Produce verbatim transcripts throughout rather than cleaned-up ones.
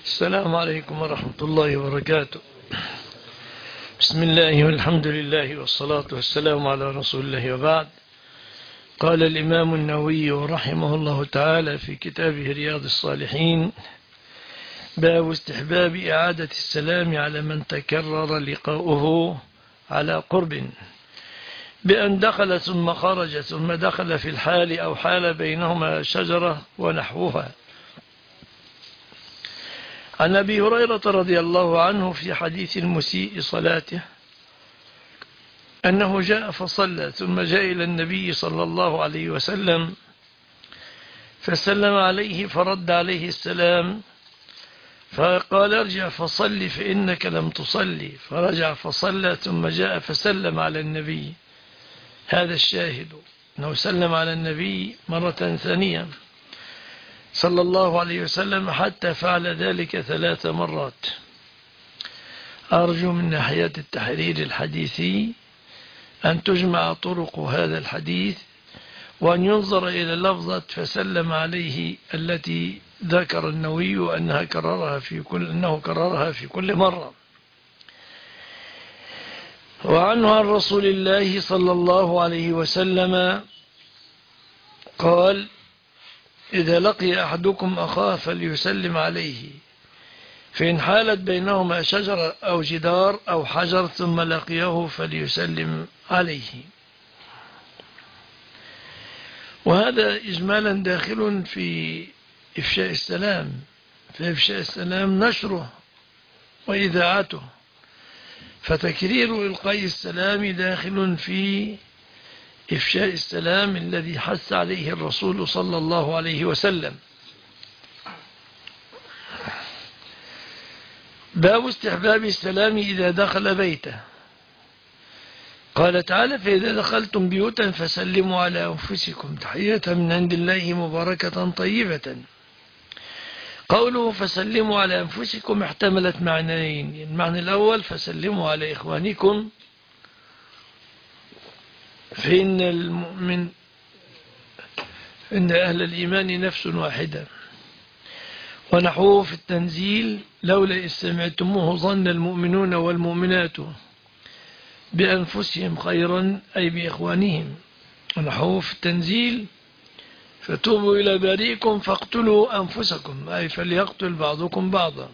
السلام عليكم ورحمة الله وبركاته. بسم الله والحمد لله والصلاة والسلام على رسول الله وبعد. قال الإمام النووي رحمه الله تعالى في كتابه رياض الصالحين: باب استحباب إعادة السلام على من تكرر لقاؤه على قرب، بأن دخل ثم خرج ثم دخل في الحال أو حال بينهما شجرة ونحوها. عن أبي هريرة رضي الله عنه في حديث المسيء صلاته أنه جاء فصلى ثم جاء إلى النبي صلى الله عليه وسلم فسلم عليه فرد عليه السلام فقال: ارجع فصلي فإنك لم تصلي. فرجع فصلى ثم جاء فسلم على النبي. هذا الشاهد أنه سلم على النبي مرة ثانية صلى الله عليه وسلم حتى فعل ذلك ثلاث مرات. أرجو من ناحية التحرير الحديثي أن تجمع طرق هذا الحديث وأن ينظر إلى لفظة فسلم عليه التي ذكر النووي أنها كررها في كل أنه كررها في كل مرة. وعنه عن رسول الله صلى الله عليه وسلم قال: إذا لقي أحدكم أخاه فليسلم عليه، فإن حالت بينهما شجرة أو جدار أو حجر ثم لقيه فليسلم عليه. وهذا إجمالا داخل في إفشاء السلام، في إفشاء السلام نشره وإذاعته، فتكرير إلقاء السلام داخل في إفشاء السلام الذي حث عليه الرسول صلى الله عليه وسلم. باب استحباب السلام إذا دخل بيته. قال تعالى: فإذا دخلتم بيوتا فسلموا على أنفسكم تحية من عند الله مباركة طيبة. قوله فسلموا على أنفسكم احتملت معنيين: المعنى الأول فسلموا على إخوانكم، فإن المؤمن إن أهل الإيمان نفس واحدة. ونحوه في التنزيل: لولا إذ سمعتموه ظن المؤمنون والمؤمنات بأنفسهم خيرا، أي بإخوانهم. ونحوه في التنزيل: فتوبوا إلى بارئكم فاقتلوا أنفسكم، أي فليقتل بعضكم بعضا.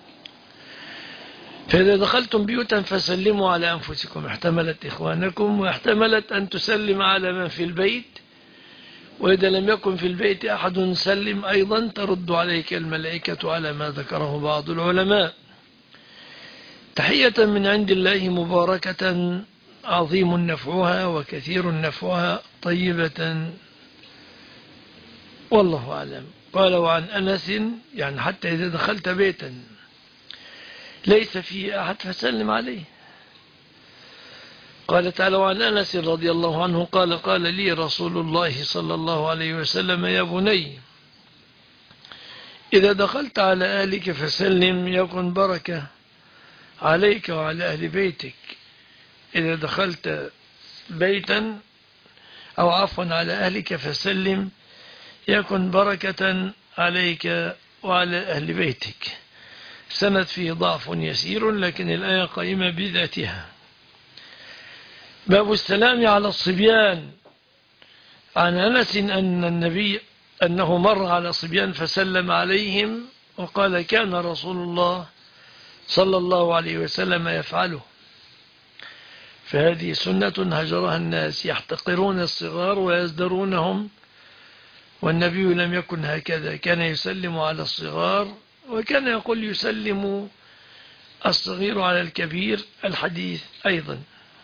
فإذا دخلتم بيوتا فسلموا على أنفسكم احتملت إخوانكم، واحتملت أن تسلم على من في البيت، وإذا لم يكن في البيت أحد سلم أيضا ترد عليك الملائكة على ما ذكره بعض العلماء. تحية من عند الله مباركة عظيم نفعها وكثير نفعها طيبة، والله أعلم. قال: وعن أنس، يعني حتى إذا دخلت بيتا ليس فيه أحد فسلم عليه. قال تعالى: وعن أنس رضي الله عنه قال: قال لي رسول الله صلى الله عليه وسلم: يا بني، إذا دخلت على أهلك فسلم يكن بركة عليك وعلى أهل بيتك. إذا دخلت بيتا أو عفوا على أهلك فسلم يكن بركة عليك وعلى أهل بيتك. سند فيه ضعف يسير، لكن الآية قائمة بذاتها. باب السلام على الصبيان. عن أنس أن النبي أنه مر على صبيان فسلم عليهم وقال: كان رسول الله صلى الله عليه وسلم يفعله. فهذه سنة هجرها الناس، يحتقرون الصغار ويزدرونهم، والنبي لم يكن هكذا، كان يسلم على الصغار، وكان يقول يسلم الصغير على الكبير، الحديث أيضا.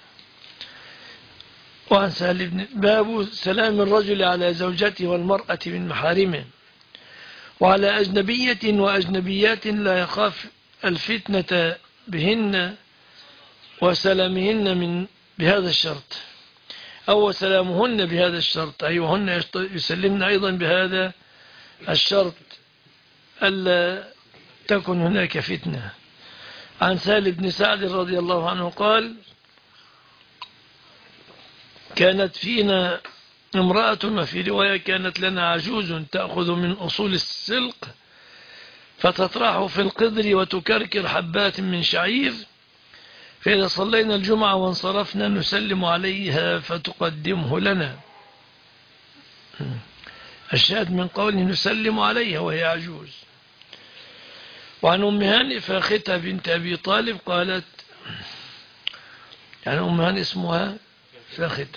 وعن سهل بن باب سلام الرجل على زوجته والمرأة من محارمه، وعلى أجنبية وأجنبيات لا يخاف الفتنة بهن، وسلامهن من بهذا الشرط، أو سلامهن بهذا الشرط، أي وهن يسلمن أيضا بهذا الشرط ألا تكن هناك فتنة. عن سهل بن سعد رضي الله عنه قال: كانت فينا امرأة، وفي رواية كانت لنا عجوز تأخذ من أصول السلق فتطرحه في القدر وتكركر حبات من شعير، فإذا صلينا الجمعة وانصرفنا نسلم عليها فتقدمه لنا. الشاهد من قوله نسلم عليها وهي عجوز. وعن أم هانئ فاختة بنت أبي طالب قالت، يعني أم هانئ اسمها فاختة،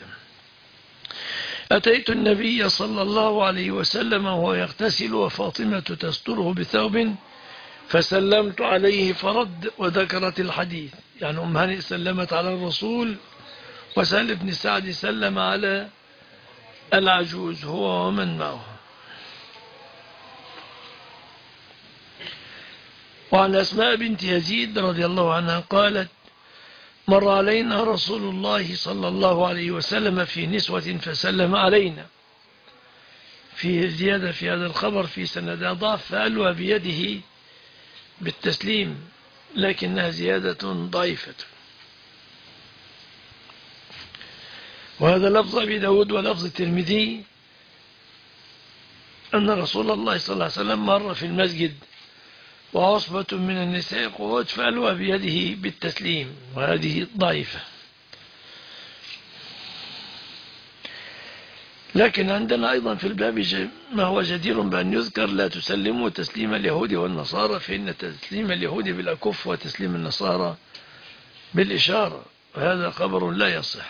أتيت النبي صلى الله عليه وسلم وهو يغتسل وفاطمة تستره بثوب فسلمت عليه فرد، وذكرت الحديث. يعني أم هانئ سلمت على الرسول، وسهل بن سعد سلم على العجوز هو ومن معه. وعن أسماء بنت يزيد رضي الله عنها قالت مر علينا رسول الله صلى الله عليه وسلم في نسوة فسلم علينا. فيه زيادة في هذا الخبر في سند ضعف، فألوى بيده بالتسليم، لكنها زيادة ضعيفة. وهذا لفظ أبي داود ولفظ الترمذي أن رسول الله صلى الله عليه وسلم مر في المسجد وعصبة من النساء قعود فألوى بيده بالتسليم، وهذه ضعيفة. لكن عندنا أيضا في الباب ما هو جدير بأن يذكر: لا تسلموا تسليم اليهود والنصارى، فإن تسليم اليهود بالأكف وتسليم النصارى بالإشارة، وهذا خبر لا يصح.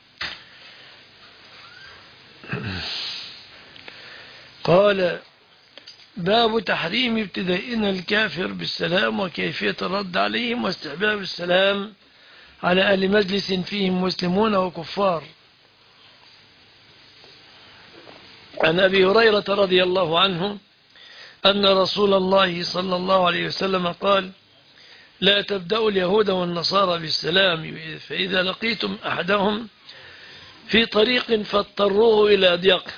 قال باب تحريم ابتدائنا الكافر بالسلام وكيفية الرد عليهم واستحباب السلام على أهل مجلس فيهم مسلمون وكفار. عن أبي هريرة رضي الله عنه أن رسول الله صلى الله عليه وسلم قال لا تبدأوا اليهود والنصارى بالسلام، فإذا لقيتم أحدهم في طريق فاضطروه إلى أضيقه.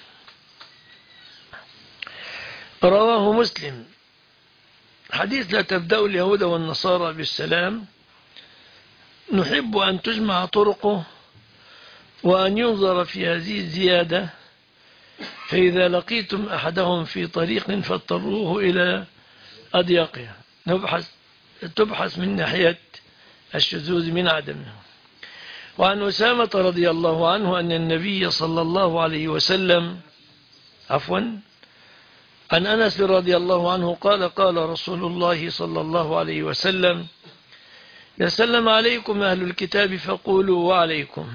رواه مسلم. حديث لا تبدأوا اليهود والنصارى بالسلام نحب أن تجمع طرقه وأن ينظر في هذه الزيادة: فإذا لقيتم أحدهم في طريق فاضطروه إلى أضيقه، نبحث تبحث من ناحية الشذوذ من عدمه. وعن أسامة رضي الله عنه أن النبي صلى الله عليه وسلم عفوا عن أنس رضي الله عنه قال قال رسول الله صلى الله عليه وسلم يسلم عليكم أهل الكتاب فقولوا وعليكم.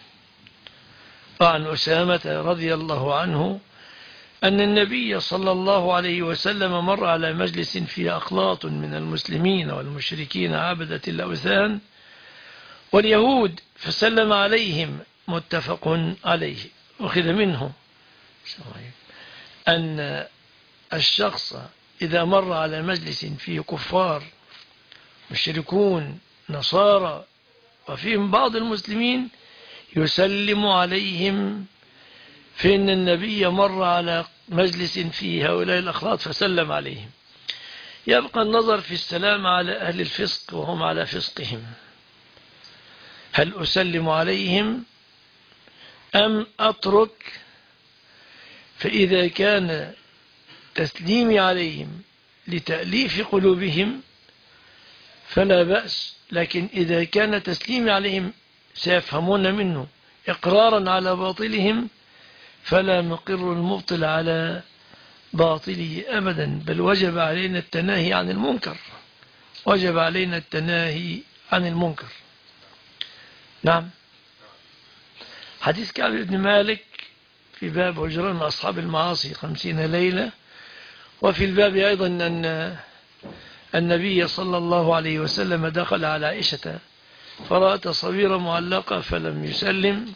وعن أسامة رضي الله عنه أن النبي صلى الله عليه وسلم مر على مجلس فيه أخلاط من المسلمين والمشركين عبدة الأوثان واليهود فسلم عليهم، متفق عليه. أخذ منه أن الشخص إذا مر على مجلس فيه كفار مشركون نصارى وفيهم بعض المسلمين يسلم عليهم، فإن النبي مر على مجلس فيه هؤلاء الأخلاط فسلم عليهم. يبقى النظر في السلام على أهل الفسق وهم على فسقهم، هل أسلم عليهم أم أترك؟ فإذا كان تسليمي عليهم لتأليف قلوبهم فلا بأس، لكن إذا كان تسليمي عليهم سيفهمون منه إقرارا على باطلهم فلا نقر المبطل على باطله أبدا، بل وجب علينا التناهي عن المنكر، وجب علينا التناهي عن المنكر. نعم. حديث كعب بن مالك في باب هجران أصحاب المعاصي خمسين ليلة. وفي الباب أيضا أن النبي صلى الله عليه وسلم دخل على عائشة فرأى تصوير معلقة فلم يسلم،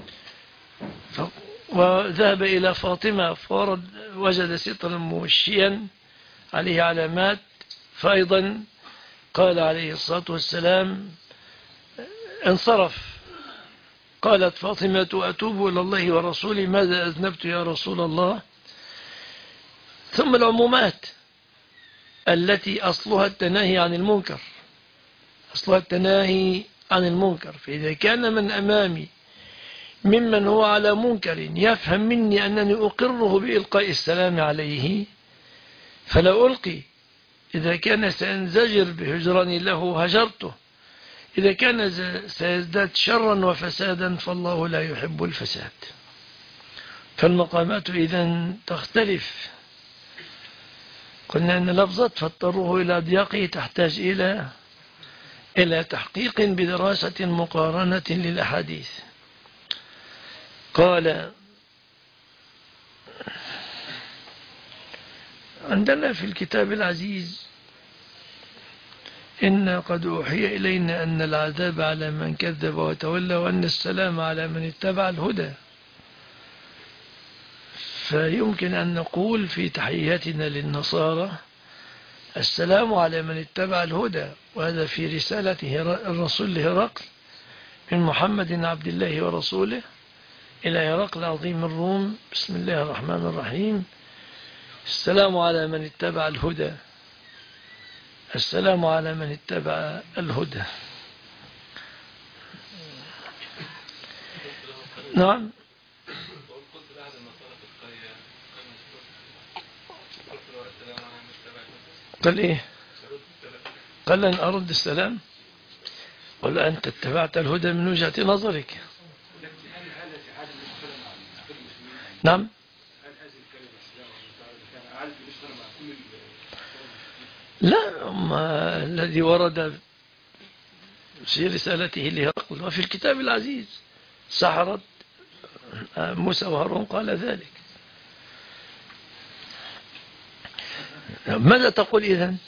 وذهب إلى فاطمة فورد وجد سترا موشيا عليه علامات، فأيضا قال عليه الصلاة والسلام انصرف. قالت فاطمة أتوب إلى الله ورسوله ماذا أذنبت يا رسول الله؟ ثم العمومات التي أصلها التناهي عن المنكر، أصلها التناهي عن المنكر. فإذا كان من أمامي ممن هو على منكر يفهم مني أنني أقره بإلقاء السلام عليه فلا ألقي، إذا كان سينزجر بهجران له هجرته، إذا كان سيزداد شرا وفسادا فالله لا يحب الفساد. فالمقامات إذن تختلف. قلنا أن لفظة فاضطروه إلى ضياقه تحتاج إلى إلى تحقيق بدراسة مقارنة للأحاديث. قال عندنا في الكتاب العزيز إن قد أوحي إلينا أن العذاب على من كذب وتولى وأن السلام على من اتبع الهدى. فيمكن أن نقول في تحياتنا للنصارى السلام على من اتبع الهدى، وهذا في رسالة الرسول لهرقل من محمد عبد الله ورسوله إلى هرقل عظيم الروم. بسم الله الرحمن الرحيم. السلام على من اتبع الهدى، السلام على من اتبع الهدى. نعم. قال إيه؟ قال لن أرد السلام. قل أنت اتبعت الهدى من وجهة نظرك. نعم. لا، ما الذي ورد في رسالته لهرقل وفي الكتاب العزيز سحرت موسى وهارون قال ذلك. ماذا تقول إذن؟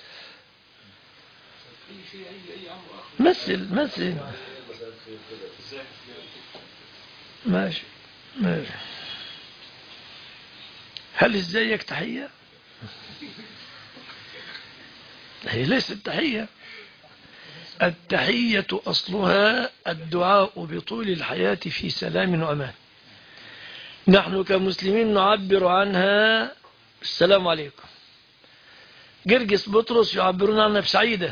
مثل مثل ماشي ماشي. هل ازيك تحية؟ هي ليست تحية. التحية أصلها الدعاء بطول الحياة في سلام وأمان. نحن كمسلمين نعبر عنها السلام عليكم. جرجس بطرس يعبرون عنها بسعيدة.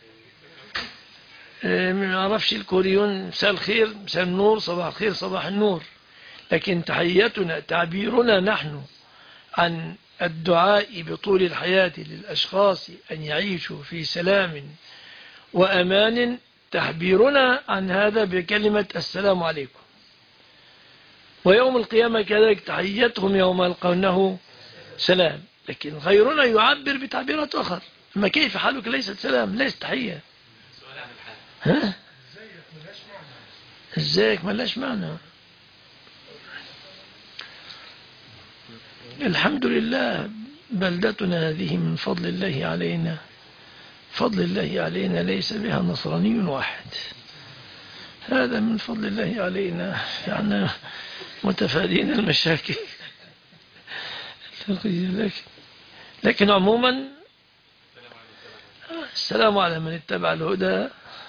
ما يعرفش الكوريون مساء الخير، مساء النور، صباح الخير، صباح النور. لكن تحياتنا تعبيرنا نحن عن الدعاء بطول الحياة للأشخاص أن يعيشوا في سلام وأمان، تعبيرنا عن هذا بكلمة السلام عليكم. ويوم القيامة كذلك تحيتهم يوم يلقونه سلام. لكن غيرنا يعبر بتعبيرات أخرى. ما كيف حالك ليست سلام، ليست تحية. ها؟ ازيك ملاش معنى. الحمد لله بلدتنا هذه من فضل الله علينا، فضل الله علينا ليس بها نصراني واحد. هذا من فضل الله علينا، يعني متفادين المشاكل. لكن, لكن عموما السلام على من اتبع الهدى.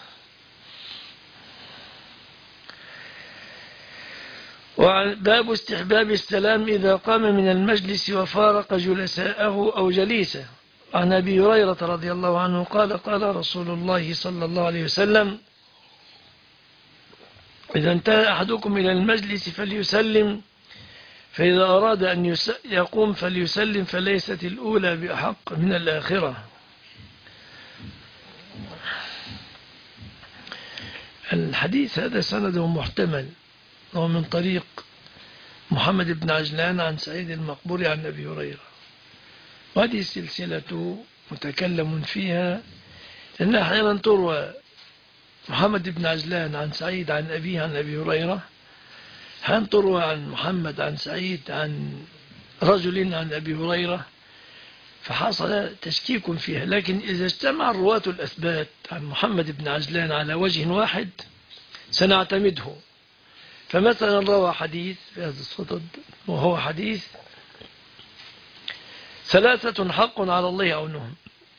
وباب استحباب السلام إذا قام من المجلس وفارق جلساءه أو جليسه. عن أبي هريرة رضي الله عنه قال قال رسول الله صلى الله عليه وسلم: إذا انتهى أحدكم إلى المجلس فليسلم، فإذا أراد أن يقوم فليسلم، فليست الأولى بأحق من الآخرة. الحديث هذا سنده محتمل، وهو من طريق محمد بن عجلان عن سعيد المقبوري عن أبي هريرة، وهذه السلسلة متكلم فيها لأنها أحيانا تروى محمد بن عجلان عن سعيد عن أبيه عن أبي هريرة، أحيانا تروى عن محمد عن سعيد عن رجل عن أبي هريرة، فحصل تشكيك فيها. لكن إذا اجتمع الرواة الأثبات عن محمد بن عجلان على وجه واحد سنعتمده. فمثلا روى حديث في هذا الصدد، وهو حديث: ثلاثة حق على الله عونهم: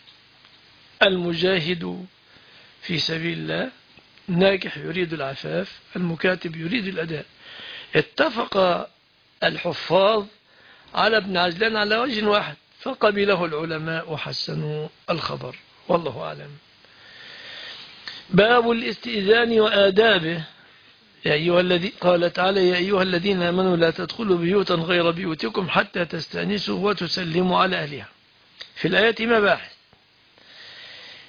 المجاهد في سبيل الله، الناكح يريد العفاف، المكاتب يريد الأداء. اتفق الحفاظ على ابن عجلان على وجه واحد، فقبله العلماء وحسنوا الخبر، والله أعلم. باب الاستئذان وآدابه. يا أيها الذي قال تعالى: يا أيها الذين آمنوا لا تدخلوا بيوتا غير بيوتكم حتى تستأنسوا وتسلموا على أهلها. في الآيات مباحث.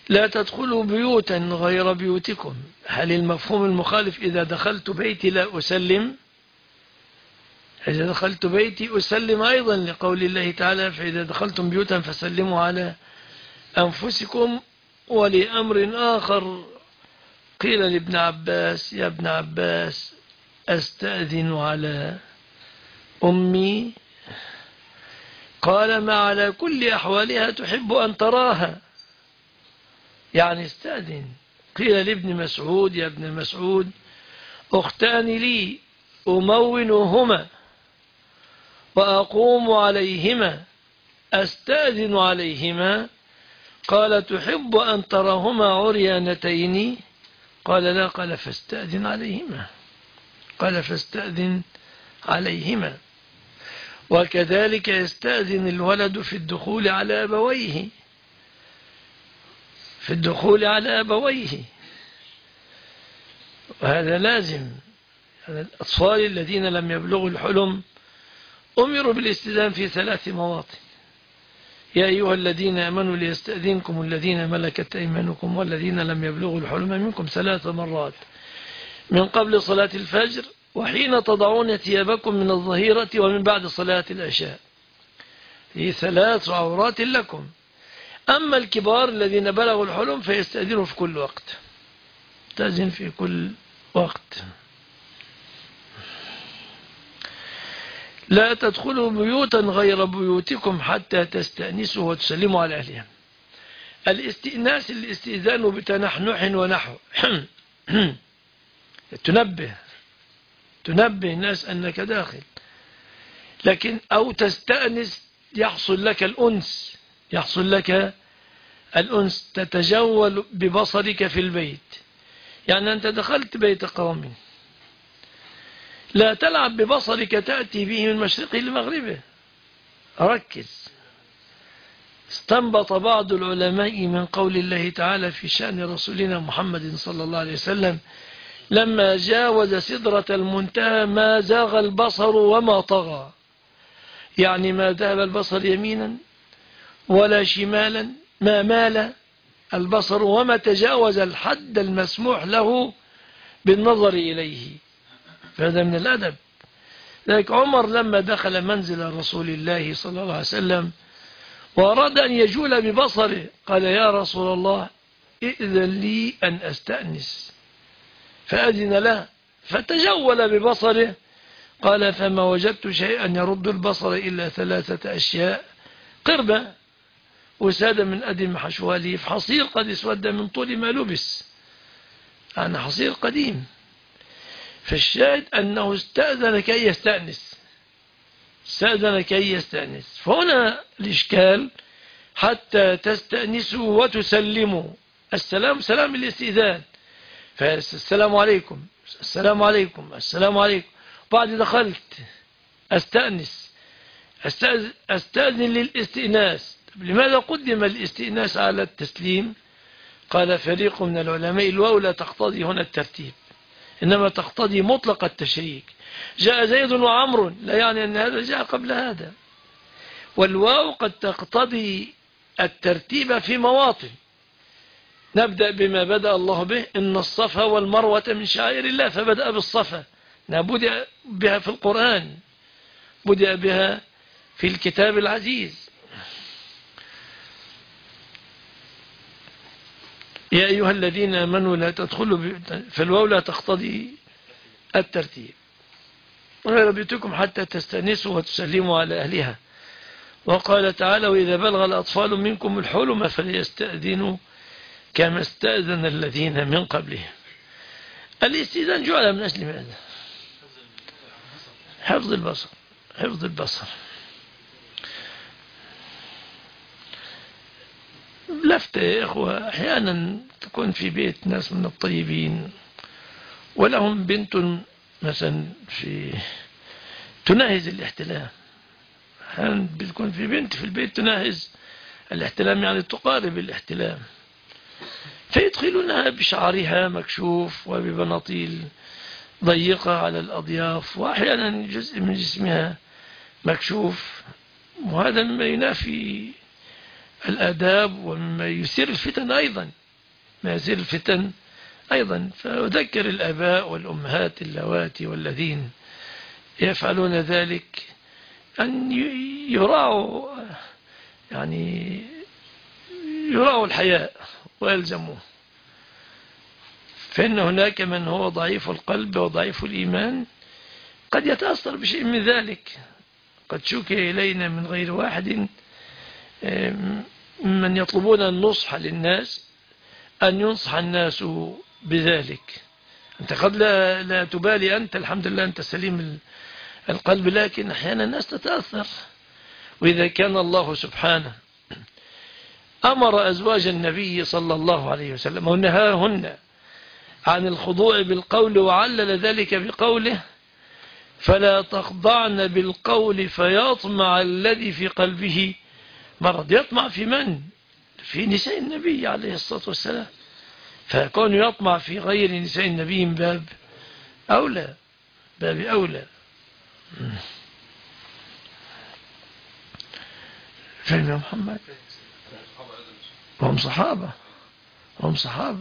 لا تدخلوا بيوتا غير بيوتكم. هل المفهوم المخالف إذا دخلت بيتي لا أسلم؟ إذا دخلت بيتي أسلم أيضا لقول الله تعالى فإذا دخلتم بيوتا فسلموا على أنفسكم. ولأمر آخر قيل لابن عباس يا ابن عباس أستأذن على أمي؟ قال ما على كل أحوالها تحب أن تراها، يعني استأذن. قيل لابن مسعود يا ابن مسعود أختان لي أمونهما وأقوم عليهما أستأذن عليهما؟ قال تحب أن تراهما عريانتين؟ قال لا. قال فاستأذن عليهما. قال فاستأذن عليهما. وكذلك يستأذن الولد في الدخول على أبويه، في الدخول على أبويه، وهذا لازم. الأطفال الذين لم يبلغوا الحلم أمروا بالاستئذان في ثلاث مواطن: يا أيها الذين آمنوا ليستأذنكم الذين ملكت أيمانكم والذين لم يبلغوا الحلم منكم ثلاث مرات من قبل صلاة الفجر وحين تضعون ثيابكم من الظهيرة ومن بعد صلاة العشاء. هي ثلاث عورات لكم. أما الكبار الذين بلغوا الحلم فيستأذنوا في كل وقت، تأذن في كل وقت. لا تدخلوا بيوتا غير بيوتكم حتى تستأنسوا وتسلموا على أهلها. الاستئناس الاستئذان بتنحنح ونحو تنبه تنبه الناس أنك داخل، لكن أو تستأنس يحصل لك الأنس، يحصل لك الأنس تتجول ببصرك في البيت. يعني أنت دخلت بيت قوم لا تلعب ببصرك تأتي به من مشرقه لمغربه، ركز. استنبط بعض العلماء من قول الله تعالى في شأن رسولنا محمد صلى الله عليه وسلم لما جاوز سدرة المنتهى ما زاغ البصر وما طغى، يعني ما ذهب البصر يمينا ولا شمالا، ما مال البصر وما تجاوز الحد المسموح له بالنظر إليه. فهذا من الأدب. ذلك عمر لما دخل منزل رسول الله صلى الله عليه وسلم وأراد أن يجول ببصره قال يا رسول الله ائذن لي أن أستأنس، فأذن له فتجول ببصره. قال فما وجدت شيئا يرد البصر إلا ثلاثة أشياء: قربة وساد من أدم حشواله في حصير قد اسود من طول ما لبس، يعني حصير قديم. فالشاهد أنه استأذن كي يستأنس، استأذن كي يستأنس. فهنا الإشكال حتى تستأنسوا وتسلموا. السلام سلام الاستئذان، فالسلام عليكم السلام عليكم السلام عليكم. بعد دخلت أستأنس أستأذن, أستأذن للاستئناس. لماذا قدم الاستئناس على التسليم؟ قال فريق من العلماء الواو لا تقتضي هنا الترتيب، إنما تقتضي مطلق التشريك. جاء زيد وعمر لا يعني أن هذا جاء قبل هذا، والواو قد تقتضي الترتيب في مواطن. نبدأ بما بدأ الله به: إن الصفا والمروة من شعائر الله، فبدأ بالصفا، بدأ بها في القرآن، بدأ بها في الكتاب العزيز. يا أيها الذين آمنوا لا تدخلوا، فالواو لا تقتضي الترتيب. غير بيوتكم حتى تستأنسوا وتسلموا على أهلها. وقال تعالى: وإذا بلغ الأطفال منكم الحلم فليستأذنوا كما استأذن الذين من قبلهم. الاستئذان جعل من أجل ماذا؟ حفظ البصر، حفظ البصر. لفتة يا إخوة، أحيانا تكون في بيت ناس من الطيبين ولهم بنت مثلا في تناهز الاحتلام. أحيانا بتكون في بنت في البيت تناهز الاحتلام، يعني تقارب الاحتلام، فيدخلونها بشعرها مكشوف وببناطيل ضيقة على الأضياف، وأحيانا جزء من جسمها مكشوف. وهذا مما ينافي الآداب ومما يثير الفتن أيضا، ما يثير الفتن أيضا. فأذكر الآباء والأمهات اللواتي والذين يفعلون ذلك أن يراعوا يعني يراعوا الحياء ويلزموه، فإن هناك من هو ضعيف القلب وضعيف الإيمان قد يتأثر بشيء من ذلك. قد شكي إلينا من غير واحد من يطلبون النصح للناس أن ينصح الناس بذلك. أنت قد لا, لا تبالي، أنت الحمد لله أنت سليم القلب، لكن أحيانا الناس تتأثر. وإذا كان الله سبحانه أمر أزواج النبي صلى الله عليه وسلم ونهاهن عن الخضوع بالقول وعلل ذلك بقوله فلا تخضعن بالقول فيطمع الذي في قلبه مرض. يطمع في من؟ في نساء النبي عليه الصلاة والسلام. فيكون يطمع في غير نساء النبي من باب أولى، باب أولى. فهم يا محمد؟ هم صحابة، هم صحابة.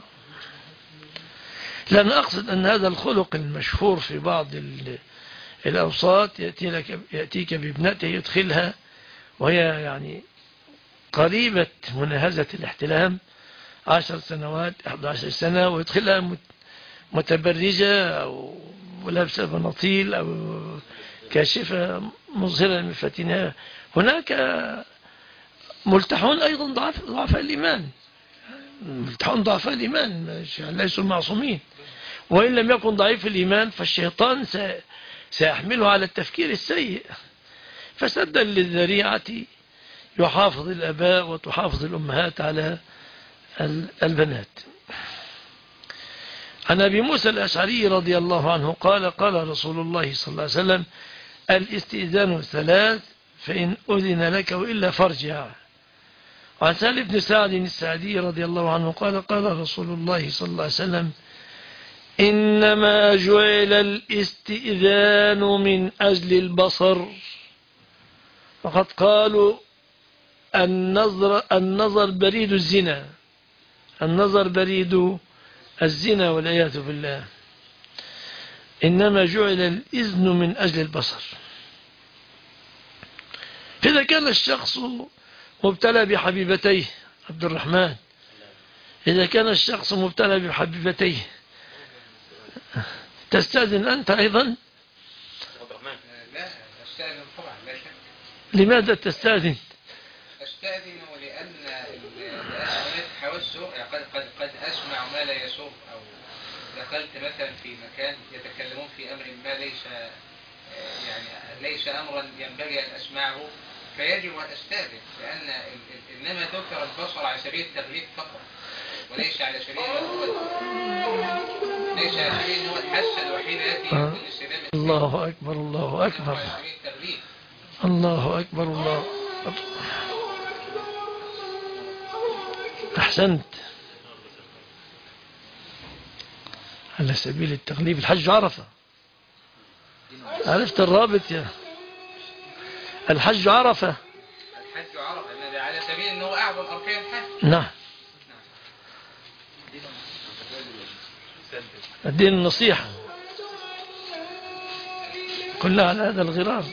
لأن أقصد أن هذا الخلق المشهور في بعض الأوساط يأتي لك يأتيك بابنته يدخلها وهي يعني قريبة مناهزة الاحتلام عشر سنوات أحد عشر سنة، ويدخلها متبرجة أو لابسة بناطيل أو كاشفة مظهرة من فتنها. هناك ملتحون أيضا ضعف ضعفاء الإيمان، ملتحون ضعفاء الإيمان ليسوا معصومين، وإن لم يكن ضعيف الإيمان فالشيطان سيحمله على التفكير السيء. فسدا للذريعة يحافظ الأباء وتحافظ الأمهات على البنات. عن أبي موسى الأشعري رضي الله عنه قال قال رسول الله صلى الله عليه وسلم الاستئذان ثلاث فإن أذن لك وإلا فارجع. وعن سهل بن سعد السعدي رضي الله عنه قال قال رسول الله صلى الله عليه وسلم إنما جعل الاستئذان من أجل البصر. وقد قالوا النظر, النظر بريد الزنا، النظر بريد الزنا والعياذ بالله. إنما جعل الإذن من أجل البصر. فإذا كان الشخص مبتلى بحبيبتيه عبد الرحمن، إذا كان الشخص مبتلى بحبيبتيه تستأذن أنت أيضا؟ لا أستأذن طبعا، لا شك. لماذا تستأذن؟ أستأذن لأن هناك حوسه، قد, قد, قد أسمع ما لا يسر، أو دخلت مثلا في مكان يتكلمون في أمر ما ليس يعني ليس أمرا ينبغي أن أسمعه، فيجب أن أستأذن، لأن إنما ذكر البصر على سبيل التغليب فقط، وليس على سبيل ليس على سبيل هو الحاسة الوحيدة التي يكون الاستئذان. الله أكبر الله أكبر الله أكبر الله أكبر. أحسنت. على سبيل التغليب الحج عرفة. عرفت الرابط يا الحج عرفة. الحج عرفة على سبيل أنه أعظم أركان الحج. نعم. الدين النصيحة كلها على هذا الغرار.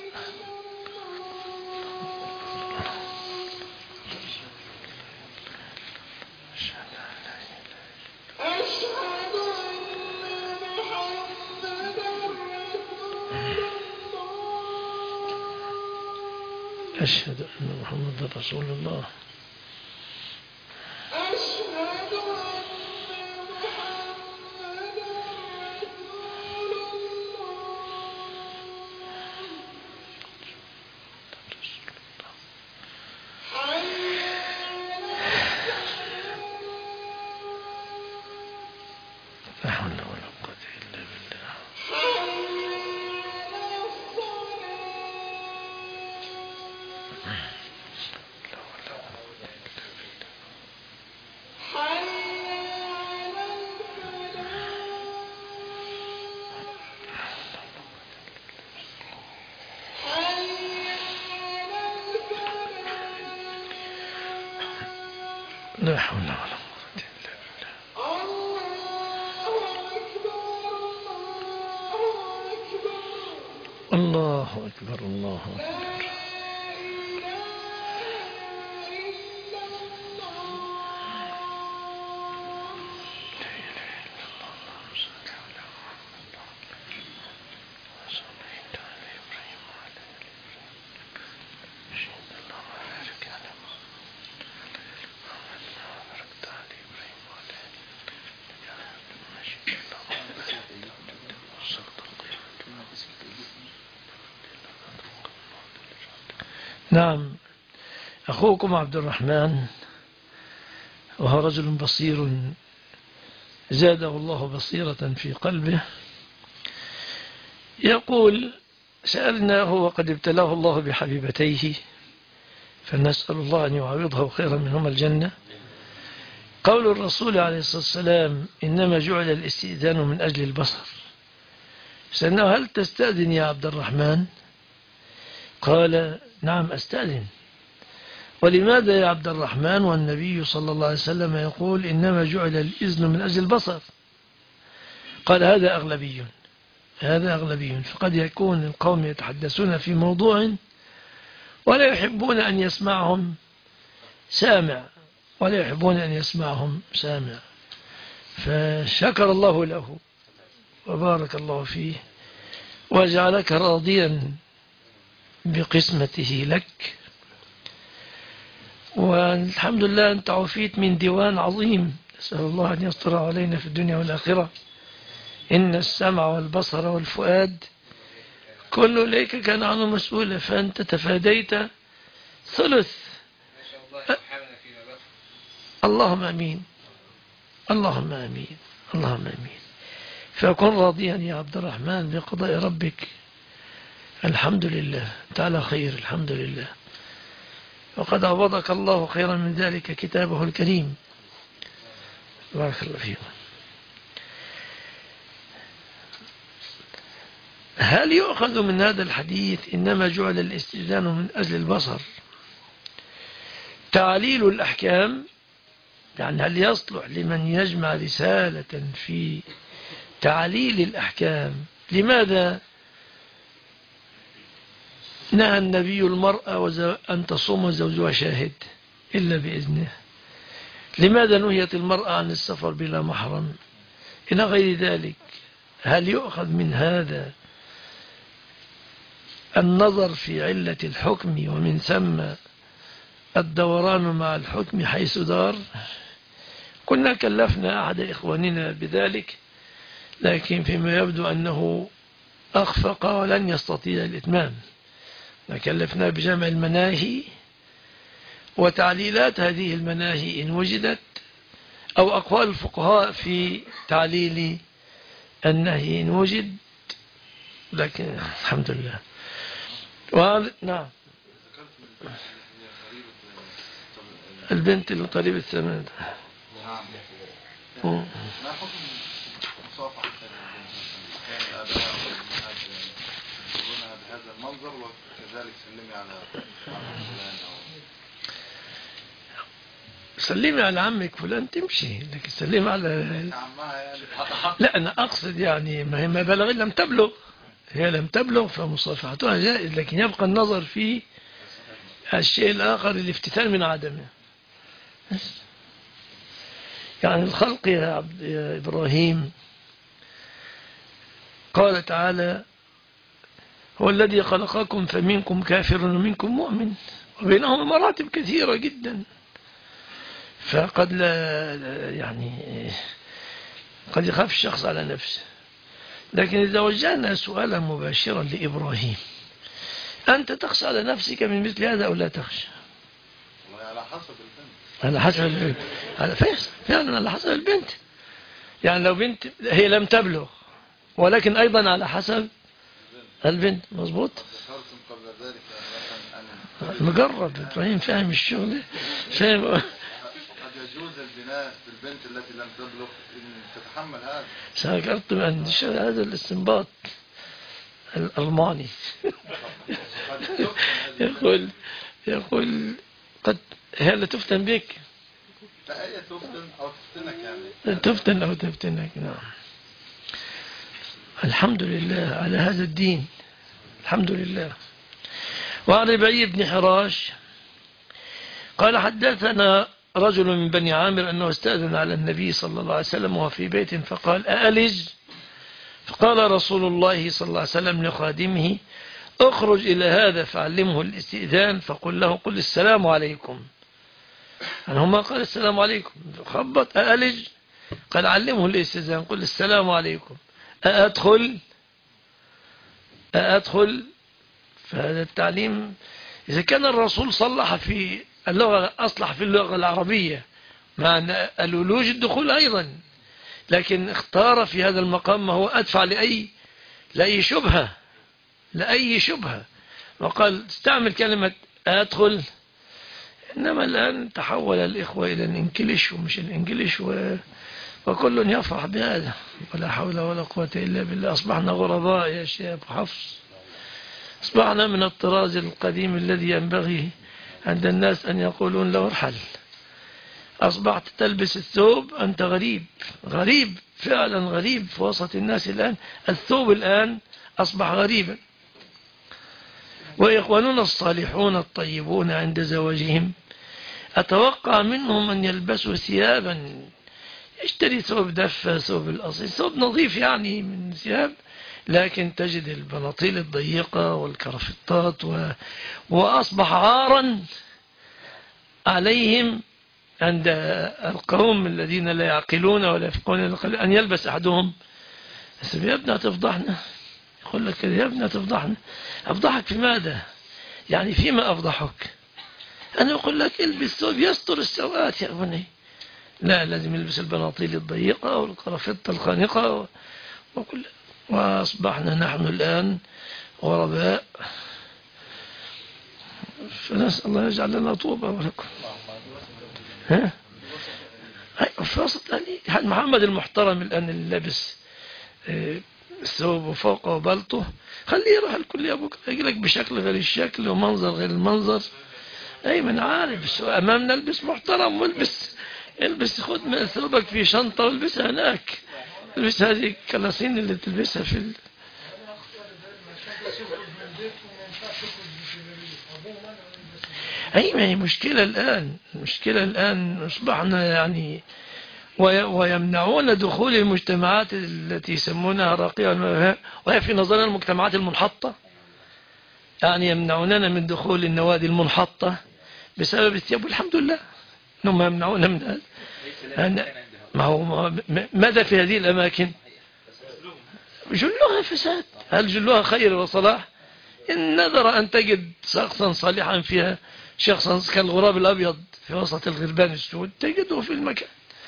أشهد أن محمد رسول الله. حول ولا قوة إلا بالله. الله أكبر الله أكبر. نعم، أخوكم عبد الرحمن وهو رجل بصير زاده الله بصيرة في قلبه، يقول: سألناه وقد ابتلاه الله بحبيبتيه، فنسأل الله أن يعوضه خيرا منهما الجنة. قول الرسول عليه الصلاة والسلام: إنما جعل الاستئذان من أجل البصر. سألناه: هل تستأذن يا عبد الرحمن؟ قال: نعم أستأذن. ولماذا يا عبد الرحمن والنبي صلى الله عليه وسلم يقول: إنما جعل الإذن من أجل البصر؟ قال: هذا أغلبي هذا أغلبي فقد يكون القوم يتحدثون في موضوع ولا يحبون أن يسمعهم سامع ولا يحبون أن يسمعهم سامع فشكر الله له وبارك الله فيه وجعلك راضيا بقسمته لك، والحمد لله أنت عفيت من ديوان عظيم، نسأل الله أن يستر علينا في الدنيا والآخرة. إن السمع والبصر والفؤاد كل إليك كان عنه مسؤولا، فأنت تفاديت ثلث. اللهم أمين اللهم أمين اللهم أمين. فكن راضيا يا عبد الرحمن بقضاء ربك. الحمد لله تعالى خير، الحمد لله. وقد عوضك الله خيرا من ذلك كتابه الكريم. بارك الله فيكم. هل يؤخذ من هذا الحديث إنما جعل الاستئذان من أجل البصر تعليل الأحكام؟ يعني هل يصلح لمن يجمع رسالة في تعليل الأحكام؟ لماذا نهى النبي المرأة أن تصوم زوجها شاهد إلا بإذنه؟ لماذا نهيت المرأة عن السفر بلا محرم إلى غير ذلك؟ هل يؤخذ من هذا النظر في علة الحكم ومن ثم الدوران مع الحكم حيث دار؟ كنا كلفنا أحد إخواننا بذلك، لكن فيما يبدو أنه أخفق ولن يستطيع الإتمام. كلفنا بجمع المناهي وتعليلات هذه المناهي إن وجدت، أو أقوال الفقهاء في تعليل النهي إن وجد، لكن الحمد لله. وهذا نعم البنت اللي قريب الثمن. ما حكم مصافحة البنت؟ كان الآباء والأمهات يقولونها بهذا المنظر، وكذلك سلمي على فلان أو سلمي على عمك فلان تمشي، لكن سلمي على عمها يعني. لا أنا أقصد يعني ما هي ما بلغ لم تبلغ، هي لم تبلغ فمصافحتها جائز، لكن يبقى النظر في الشيء الآخر الافتتان من عدمه. يعني الخلق يا, عبد يا إبراهيم قال تعالى: هو الذي خلقكم فمنكم كافر ومنكم مؤمن، وبينهما مراتب كثيرة جدا. فقد لا يعني قد يخاف الشخص على نفسه. لكن إذا وجهنا سؤالا مباشرا لإبراهيم: أنت تخشى على نفسك من مثل هذا أو لا تخشى؟ على حسب البنت على حسب البنت على فعلا على حسب البنت. يعني لو بنت هي لم تبلغ، ولكن أيضا على حسب البنت. مظبوط. قبل ذلك مجرب إبراهيم فاهم الشغل، فاهم. قد يجوز البناء بالبنت التي لم تبلغ إن تتحمل هذا. سأكرت أن هذا الاستنباط الألماني يقول يقول قد هي لا تفتن بك فآية تفتن أو تفتنك يعني. تفتن أو تفتنك. نعم. الحمد لله على هذا الدين، الحمد لله. وعن ربيع بن حراش قال حدثنا رجل من بني عامر أنه استأذن على النبي صلى الله عليه وسلم وهو في بيت فقال أألج؟ فقال رسول الله صلى الله عليه وسلم لخادمه اخرج إلى هذا فعلمه الاستئذان فقل له قل السلام عليكم. يعني هما قال السلام عليكم، خبط أألج؟ قال علمه الاستئذان قل السلام عليكم. أأدخل؟ أأدخل؟ فهذا التعليم إذا كان الرسول صلح في اللغة، أصلح في اللغة العربية مع الولوج الدخول أيضا، لكن اختار في هذا المقام ما هو أدفع لأي لأي شبهة لأي شبهة وقال استعمل كلمة أدخل. إنما الآن تحول الإخوة إلى الإنجليش ومش الإنجليش و... وكل يفرح بهذا، ولا حول ولا قوة إلا بالله. أصبحنا غرباء يا شيخ حفص، أصبحنا من الطراز القديم الذي ينبغي عند الناس أن يقولون له ارحل. أصبحت تلبس الثوب أنت غريب، غريب فعلا غريب في وسط الناس الآن. الثوب الآن أصبح غريبا. وإخواننا الصالحون الطيبون عند زواجهم أتوقع منهم أن يلبسوا ثيابا، يشتري ثوب دفة، ثوب الأصيل، ثوب نظيف يعني من ثياب، لكن تجد البناطيل الضيقة والكرافتات و... وأصبح عارا عليهم عند القوم الذين لا يعقلون ولا يفقهون أن يلبس أحدهم. يا ابني هتفضحنا، يقول لك يا ابني هتفضحنا. أفضحك في ماذا؟ يعني فيما أفضحك؟ أنا أقول لك البس ثوب يستر السوءات يا ابني. لا، لازم يلبس البناطيل الضيقة والكرافتة الخانقة وكل. وأصبحنا نحن الآن غرباء، فنسأل الله يجعل لنا طوبة ولكم. ها؟ يعني محمد المحترم الآن اللي لابس الثوب وفوقه وبلطه، خليه يروح الكلية بكرة يجي لك بشكل غير الشكل ومنظر غير المنظر. أي من عارف أمامنا البس محترم والبس، البس خد من ثوبك في شنطة والبسها هناك، البس هذه الكلاسين اللي تلبسها في ال... أي ما هي مشكلة الآن، مشكلة الآن أصبحنا يعني ويمنعون دخول المجتمعات التي يسمونها راقية، وهي في نظرنا المجتمعات المنحطة، يعني يمنعوننا من دخول النوادي المنحطة بسبب الثياب. والحمد لله انهم يمنعونا من هذا. ما هو ماذا في هذه الأماكن؟ جلوها فساد. هل جلوها خير وصلاح؟ إن نذر أن تجد شخصا صالحا فيها، شخصا كالغراب الأبيض في وسط الغربان السود تجده في المكان.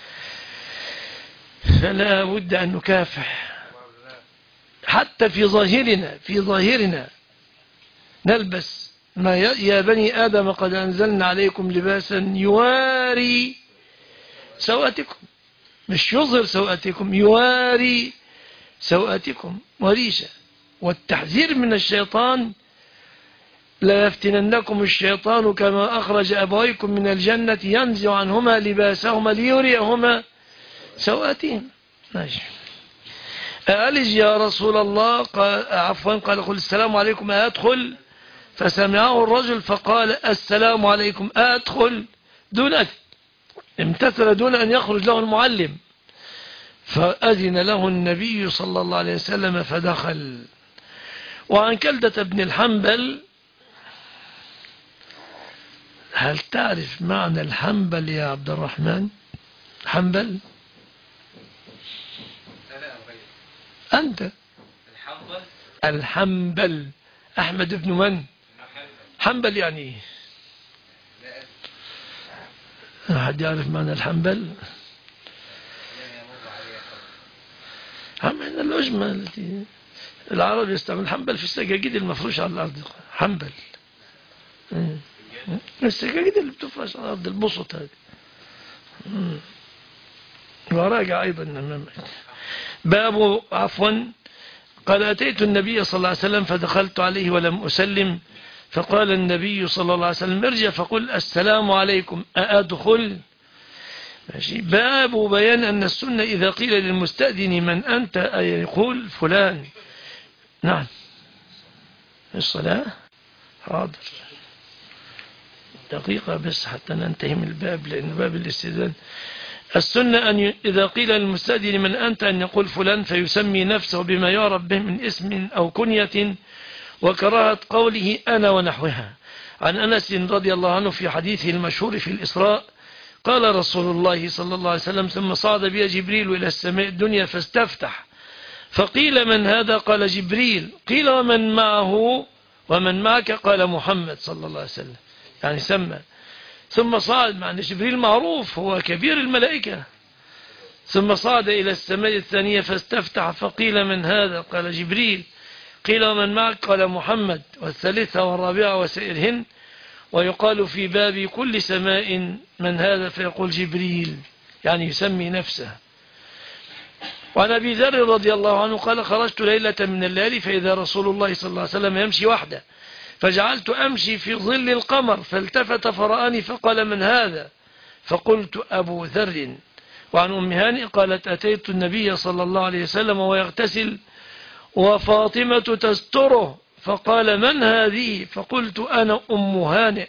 فلا بد أن نكافح حتى في ظاهرنا، في ظاهرنا نلبس ما يا بني آدم قد أنزلنا عليكم لباسا يواري سوءاتكم، مش يظهر سوءاتكم، يواري سوءاتكم وريشة. والتحذير من الشيطان لا يفتننكم الشيطان كما أخرج أبويكم من الجنة ينزع عنهما لباسهما ليريهما سوءاتهم. ماشي. ألج يا رسول الله؟ قال عفوا قال قل السلام عليكم أدخل؟ فسمعه الرجل فقال السلام عليكم أدخل، دون امتثل دون أن يخرج له المعلم، فأذن له النبي صلى الله عليه وسلم فدخل. وعن كلدة بن الحنبل، هل تعرف معنى الحنبل يا عبد الرحمن؟ حنبل أنت الحنبل الحنبل أحمد بن من؟ حنبل يعني أحد يعرف معنى الحنبل؟ عمنا العجمة التي العرب يستعمل حنبل في السجاجيد المفروشة على الأرض، حنبل السجاجيد اللي بتفرش على الأرض، البسط هذه. وراجع أيضا أمامك. باب عفوا قال أتيت النبي صلى الله عليه وسلم فدخلت عليه ولم أسلم، فقال النبي صلى الله عليه وسلم ارجع فقل السلام عليكم أأدخل؟ ماشي. باب بيان أن السنة إذا قيل للمستأذن من أنت أي يقول فلان. نعم. الصلاة حاضر دقيقة بس حتى ننتهي من الباب، لأن باب الاستئذان. السنة أن ي... إذا قيل للمستأذن من أنت أن يقول فلان فيسمي نفسه بما يعرف به من اسم أو كنية، وكراهة قوله أنا ونحوها. عن أنس رضي الله عنه في حديثه المشهور في الإسراء قال رسول الله صلى الله عليه وسلم ثم صعد بي جبريل إلى السماء الدنيا فاستفتح فقيل من هذا؟ قال جبريل. قيل ومن معه؟ ومن معك؟ قال محمد صلى الله عليه وسلم، يعني سمى. ثم صعد، مع أن جبريل معروف هو كبير الملائكة. ثم صعد إلى السماء الثانية فاستفتح فقيل من هذا؟ قال جبريل. قيل ومن معك؟ قال محمد. والثالثة والرابعة وسائرهن. ويقال في باب كل سماء من هذا؟ فيقول جبريل، يعني يسمي نفسه. وعن أبي ذر رضي الله عنه قال خرجت ليلة من الليالي فإذا رسول الله صلى الله عليه وسلم يمشي وحده فجعلت أمشي في ظل القمر فالتفت فرآني فقال من هذا؟ فقلت أبو ذر. وعن أم هانئ قالت أتيت النبي صلى الله عليه وسلم ويغتسل وفاطمة تستره فقال من هذه؟ فقلت أنا أم هانئ.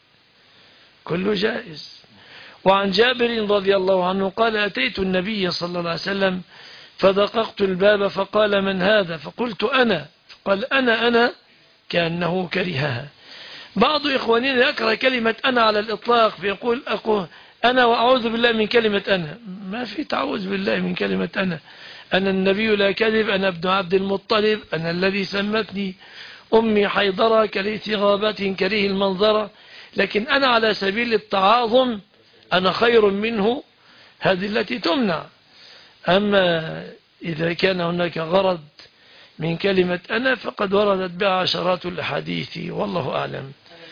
كله جائز. وعن جابر رضي الله عنه قال أتيت النبي صلى الله عليه وسلم فدققت الباب فقال من هذا؟ فقلت أنا. فقال أنا أنا كأنه كرهها. بعض إخواننا يكره كلمة أنا على الإطلاق فيقول أقول أنا وأعوذ بالله من كلمة أنا. ما في تعوذ بالله من كلمة أنا. أنا النبي لا كذب، أنا ابن عبد المطلب، أنا الذي سمتني أمي حيضرة كريث غابة كريه المنظرة. لكن أنا على سبيل التعاظم أنا خير منه، هذه التي تمنع. أما إذا كان هناك غرض من كلمة أنا فقد وردت بها عشرات الأحاديث والله أعلم.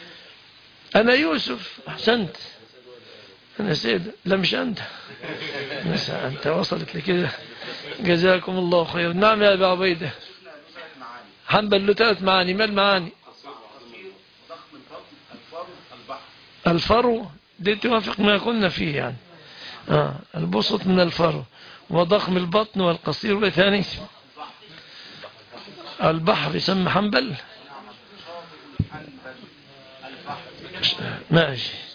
أنا يوسف. أحسنت. أنا سيد. لا مش أنت. أنت وصلت لكده. جزاكم الله خير. نعم يا أبا عبيدة. حنبل له ثلاث معاني. ما المعاني؟ الفرو دي توافق ما كنا فيه يعني. آه. البسط من الفرو وضخم البطن والقصير والثاني البحر يسمى حنبل. ماشي.